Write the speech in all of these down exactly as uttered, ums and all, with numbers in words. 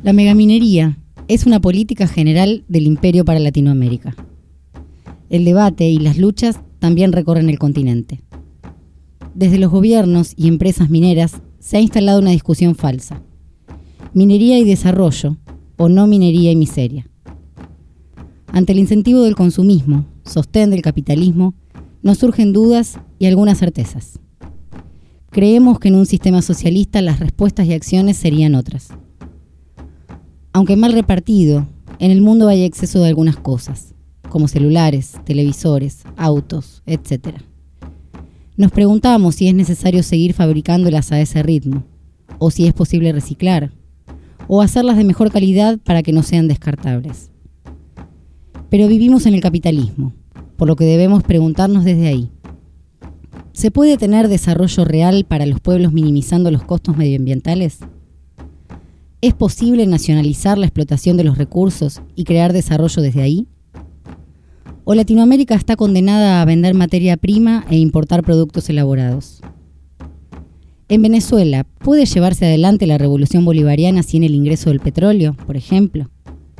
La megaminería es una política general del imperio para Latinoamérica. El debate y las luchas también recorren el continente. Desde los gobiernos y empresas mineras se ha instalado una discusión falsa: minería y desarrollo, o no minería y miseria. Ante el incentivo del consumismo, sostén del capitalismo, nos surgen dudas y algunas certezas. Creemos que en un sistema socialista las respuestas y acciones serían otras. Aunque mal repartido, en el mundo hay exceso de algunas cosas, como celulares, televisores, autos, etcétera. Nos preguntamos si es necesario seguir fabricándolas a ese ritmo, o si es posible reciclar, o hacerlas de mejor calidad para que no sean descartables. Pero vivimos en el capitalismo, por lo que debemos preguntarnos desde ahí: ¿se puede tener desarrollo real para los pueblos minimizando los costos medioambientales? ¿Es posible nacionalizar la explotación de los recursos y crear desarrollo desde ahí? ¿O Latinoamérica está condenada a vender materia prima e importar productos elaborados? En Venezuela, ¿puede llevarse adelante la revolución bolivariana sin el ingreso del petróleo, por ejemplo?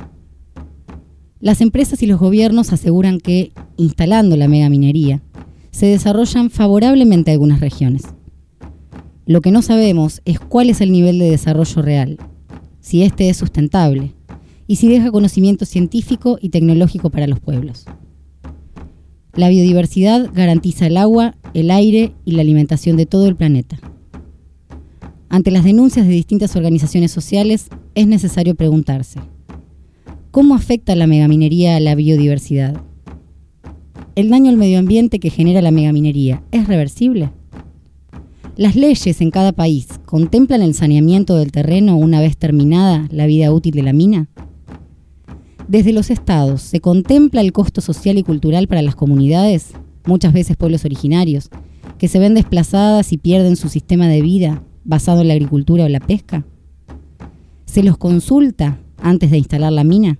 Las empresas y los gobiernos aseguran que, instalando la megaminería, se desarrollan favorablemente algunas regiones. Lo que no sabemos es cuál es el nivel de desarrollo real, si este es sustentable y si deja conocimiento científico y tecnológico para los pueblos. La biodiversidad garantiza el agua, el aire y la alimentación de todo el planeta. Ante las denuncias de distintas organizaciones sociales, es necesario preguntarse: ¿cómo afecta la megaminería a la biodiversidad? ¿El daño al medio ambiente que genera la megaminería es reversible? ¿Las leyes en cada país contemplan el saneamiento del terreno una vez terminada la vida útil de la mina? Desde los estados, ¿se contempla el costo social y cultural para las comunidades, muchas veces pueblos originarios, que se ven desplazadas y pierden su sistema de vida basado en la agricultura o la pesca? ¿Se los consulta antes de instalar la mina?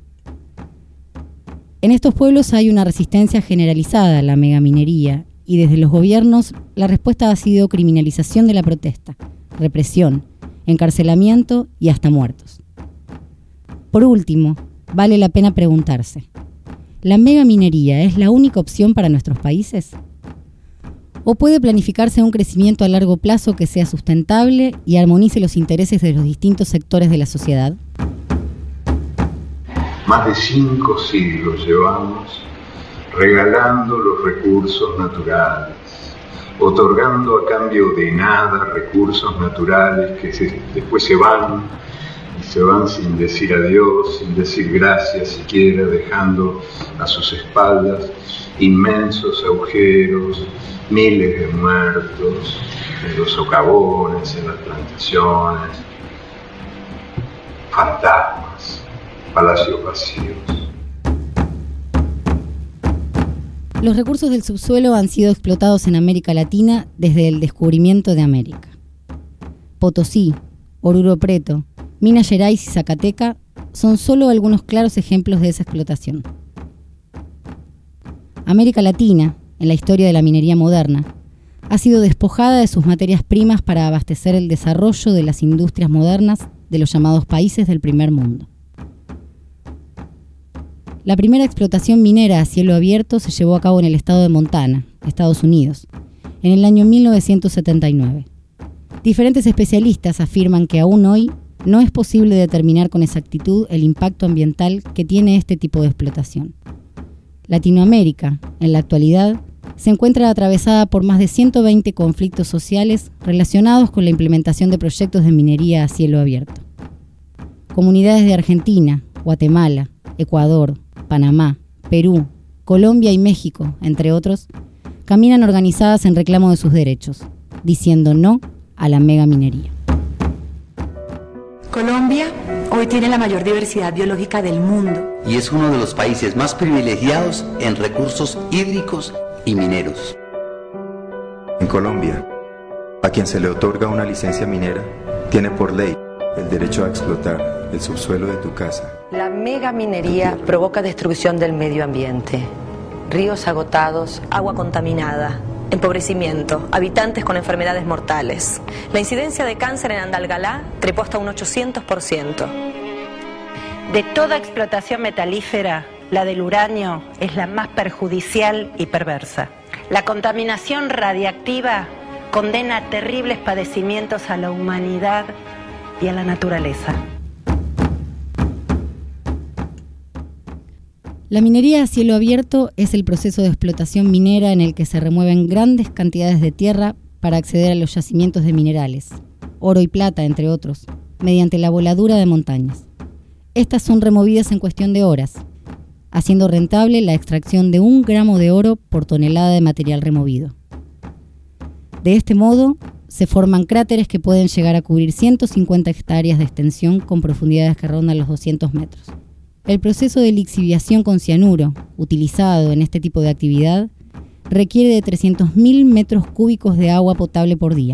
En estos pueblos hay una resistencia generalizada a la megaminería y desde los gobiernos la respuesta ha sido criminalización de la protesta, represión, encarcelamiento y hasta muertos. Por último, vale la pena preguntarse: ¿la megaminería es la única opción para nuestros países? ¿O puede planificarse un crecimiento a largo plazo que sea sustentable y armonice los intereses de los distintos sectores de la sociedad? Más de cinco siglos llevamos regalando los recursos naturales, otorgando a cambio de nada recursos naturales que se, después se van, y se van sin decir adiós, sin decir gracias siquiera, dejando a sus espaldas inmensos agujeros, miles de muertos en los socavones, en las plantaciones, fantasmas, palacios vacíos. Los recursos del subsuelo han sido explotados en América Latina desde el descubrimiento de América. Potosí, Oruro Preto, Minas Gerais y Zacatecas son solo algunos claros ejemplos de esa explotación. América Latina, en la historia de la minería moderna, ha sido despojada de sus materias primas para abastecer el desarrollo de las industrias modernas de los llamados países del primer mundo. La primera explotación minera a cielo abierto se llevó a cabo en el estado de Montana, Estados Unidos, en el año mil novecientos setenta y nueve. Diferentes especialistas afirman que aún hoy no es posible determinar con exactitud el impacto ambiental que tiene este tipo de explotación. Latinoamérica, en la actualidad, se encuentra atravesada por más de ciento veinte conflictos sociales relacionados con la implementación de proyectos de minería a cielo abierto. Comunidades de Argentina, Guatemala, Ecuador, Panamá, Perú, Colombia y México, entre otros, caminan organizadas en reclamo de sus derechos, diciendo no a la megaminería. Colombia hoy tiene la mayor diversidad biológica del mundo. Y es uno de los países más privilegiados en recursos hídricos y mineros. En Colombia, a quien se le otorga una licencia minera, tiene por ley el derecho a explotar el subsuelo de tu casa. La megaminería provoca destrucción del medio ambiente. Ríos agotados, agua contaminada, empobrecimiento, habitantes con enfermedades mortales. La incidencia de cáncer en Andalgalá trepó hasta un ochocientos por ciento. De toda explotación metalífera, la del uranio es la más perjudicial y perversa. La contaminación radiactiva condena terribles padecimientos a la humanidad y a la naturaleza. La minería a cielo abierto es el proceso de explotación minera en el que se remueven grandes cantidades de tierra para acceder a los yacimientos de minerales, oro y plata, entre otros, mediante la voladura de montañas. Estas son removidas en cuestión de horas, haciendo rentable la extracción de un gramo de oro por tonelada de material removido. De este modo, se forman cráteres que pueden llegar a cubrir ciento cincuenta hectáreas de extensión con profundidades que rondan los doscientos metros. El proceso de lixiviación con cianuro, utilizado en este tipo de actividad, requiere de trescientos mil metros cúbicos de agua potable por día.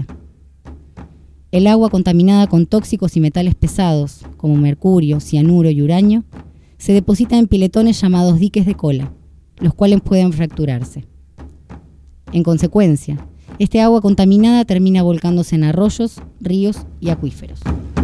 El agua contaminada con tóxicos y metales pesados, como mercurio, cianuro y uranio, se deposita en piletones llamados diques de cola, los cuales pueden fracturarse. En consecuencia, este agua contaminada termina volcándose en arroyos, ríos y acuíferos.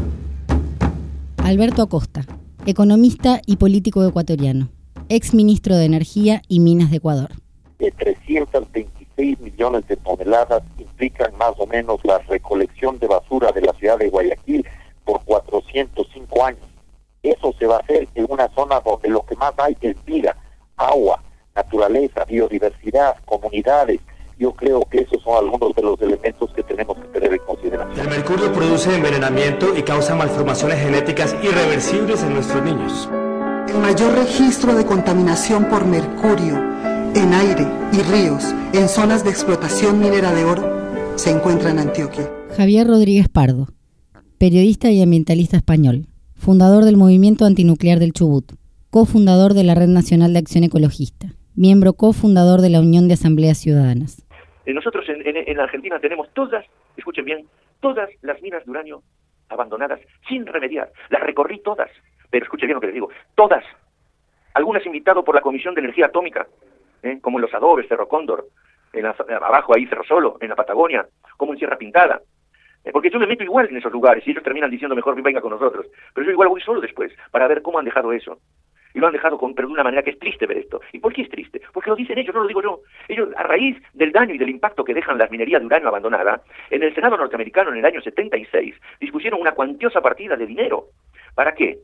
Alberto Acosta, economista y político ecuatoriano, ex ministro de Energía y Minas de Ecuador. De trescientos veintiséis millones de toneladas implican más o menos la recolección de basura de la ciudad de Guayaquil por cuatrocientos cinco años. Eso se va a hacer en una zona donde lo que más hay es vida, agua, naturaleza, biodiversidad, comunidades. Yo creo que esos son algunos de los elementos que tenemos que tener en consideración. El mercurio produce envenenamiento y causa malformaciones genéticas irreversibles en nuestros niños. El mayor registro de contaminación por mercurio en aire y ríos en zonas de explotación minera de oro se encuentra en Antioquia. Javier Rodríguez Pardo, periodista y ambientalista español, fundador del Movimiento Antinuclear del Chubut, cofundador de la Red Nacional de Acción Ecologista, miembro cofundador de la Unión de Asambleas Ciudadanas. Nosotros en, en, en Argentina tenemos todas, escuchen bien, todas las minas de uranio abandonadas sin remediar. Las recorrí todas, pero escuchen bien lo que les digo, todas. Algunas invitado por la Comisión de Energía Atómica, ¿eh? como en Los Adobes, Cerro Cóndor, en la, abajo ahí Cerro Solo, en la Patagonia, como en Sierra Pintada. Eh, porque yo me meto igual en esos lugares y ellos terminan diciendo mejor venga con nosotros. Pero yo igual voy solo después, para ver cómo han dejado eso. Y lo han dejado con, pero de una manera que es triste ver esto. ¿Y por qué es triste? Porque lo dicen ellos, no lo digo yo. Ellos, a raíz del daño y del impacto que dejan las minerías de uranio abandonada, en el Senado norteamericano en el año setenta y seis dispusieron una cuantiosa partida de dinero. ¿Para qué?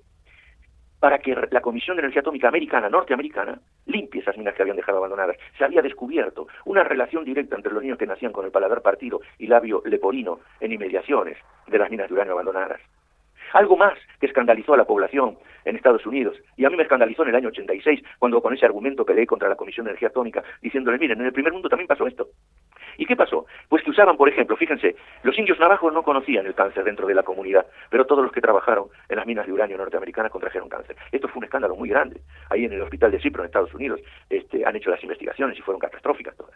Para que la Comisión de Energía Atómica Americana, norteamericana, limpie esas minas que habían dejado abandonadas. Se había descubierto una relación directa entre los niños que nacían con el paladar partido y labio leporino en inmediaciones de las minas de uranio abandonadas. Algo más que escandalizó a la población en Estados Unidos, y a mí me escandalizó en el año ochenta y seis, cuando con ese argumento peleé contra la Comisión de Energía Atómica, diciéndole, miren, en el primer mundo también pasó esto. ¿Y qué pasó? Pues que usaban, por ejemplo, fíjense, los indios navajos no conocían el cáncer dentro de la comunidad, pero todos los que trabajaron en las minas de uranio norteamericanas contrajeron cáncer. Esto fue un escándalo muy grande. Ahí en el hospital de Cipro, en Estados Unidos, este, han hecho las investigaciones y fueron catastróficas todas.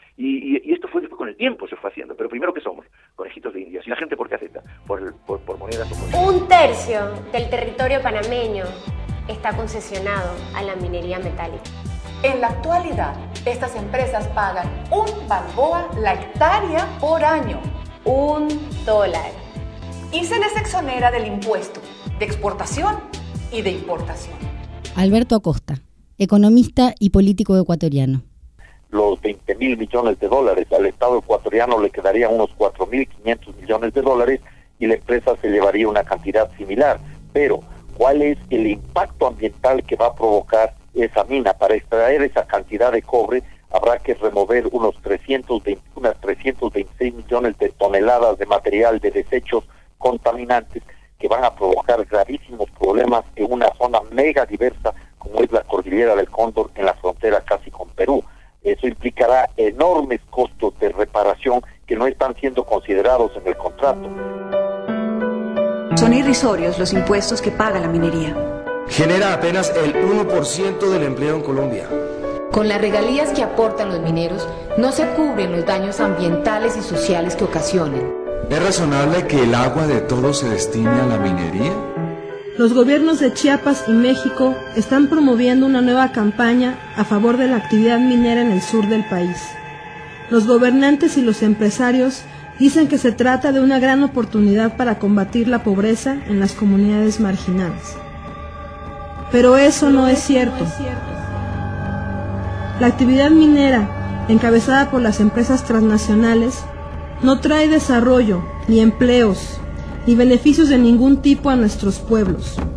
Y, y, y esto fue después con el tiempo, se fue haciendo. Pero primero, ¿qué somos? Conejitos de indias. ¿Y la gente por qué acepta? ¿Por, el, por, por monedas o por...? Un tercio del territorio panameño está concesionado a la minería metálica. En la actualidad, estas empresas pagan un balboa la hectárea por año. Un dólar. Y se les exonera del impuesto de exportación y de importación. Alberto Acosta, economista y político ecuatoriano. Los veinte mil millones de dólares. Al Estado ecuatoriano le quedarían unos cuatro mil quinientos millones de dólares y la empresa se llevaría una cantidad similar. Pero, ¿cuál es el impacto ambiental que va a provocar esa mina? Para extraer esa cantidad de cobre habrá que remover unos trescientos veinte, unas trescientos veintiséis millones de toneladas de material de desechos contaminantes que van a provocar gravísimos problemas en una zona mega diversa como es la Cordillera del Cóndor en la frontera casi con Perú. Eso implicará enormes costos de reparación que no están siendo considerados en el contrato. Son irrisorios los impuestos que paga la minería. Genera apenas el uno por ciento del empleo en Colombia. Con las regalías que aportan los mineros, no se cubren los daños ambientales y sociales que ocasionan. ¿Es razonable que el agua de todos se destine a la minería? Los gobiernos de Chiapas y México están promoviendo una nueva campaña a favor de la actividad minera en el sur del país. Los gobernantes y los empresarios dicen que se trata de una gran oportunidad para combatir la pobreza en las comunidades marginadas. Pero eso no es cierto. La actividad minera, encabezada por las empresas transnacionales, no trae desarrollo, ni empleos, ni beneficios de ningún tipo a nuestros pueblos.